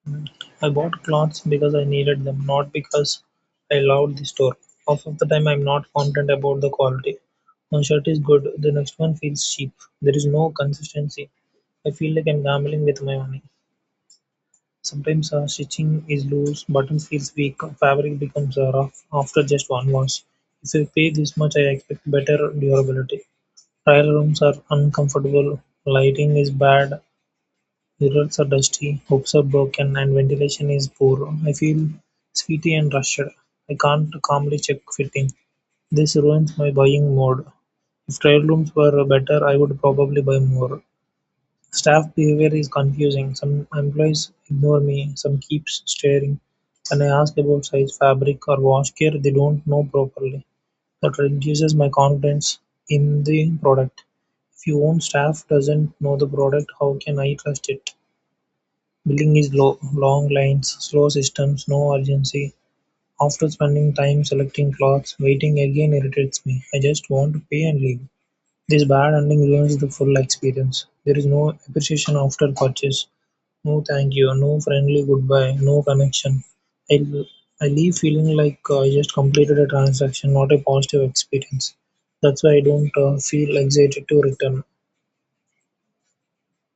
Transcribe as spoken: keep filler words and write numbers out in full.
I bought clothes because I needed them, not because I loved the store. Half of the time, I'm not confident about the quality. One shirt is good, the next one feels cheap. There is no consistency. I feel like I'm gambling with my money. Sometimes uh, stitching is loose, button feels weak, fabric becomes uh, rough after just one wash. If I pay this much, I expect better durability. Trial rooms are uncomfortable, lighting is bad, mirrors are dusty, hooks are broken, and ventilation is poor. I feel sweaty and rushed. I can't calmly check fitting. This ruins my buying mood. If trial rooms were better, I would probably buy more. Staff behavior is confusing. Some employees ignore me, some keep staring. When I ask about size, fabric, or wash care, they don't know properly. That reduces my confidence in the product. If your own staff doesn't know the product, how can I trust it? Billing is low, long lines, slow systems, no urgency. After spending time selecting clothes, waiting again irritates me. I just want to pay and leave. This bad ending ruins the full experience. There is no appreciation after purchase, no thank you, no friendly goodbye, no connection. I, I leave feeling like uh, I just completed a transaction, not a positive experience. That's why I don't uh, feel excited to return.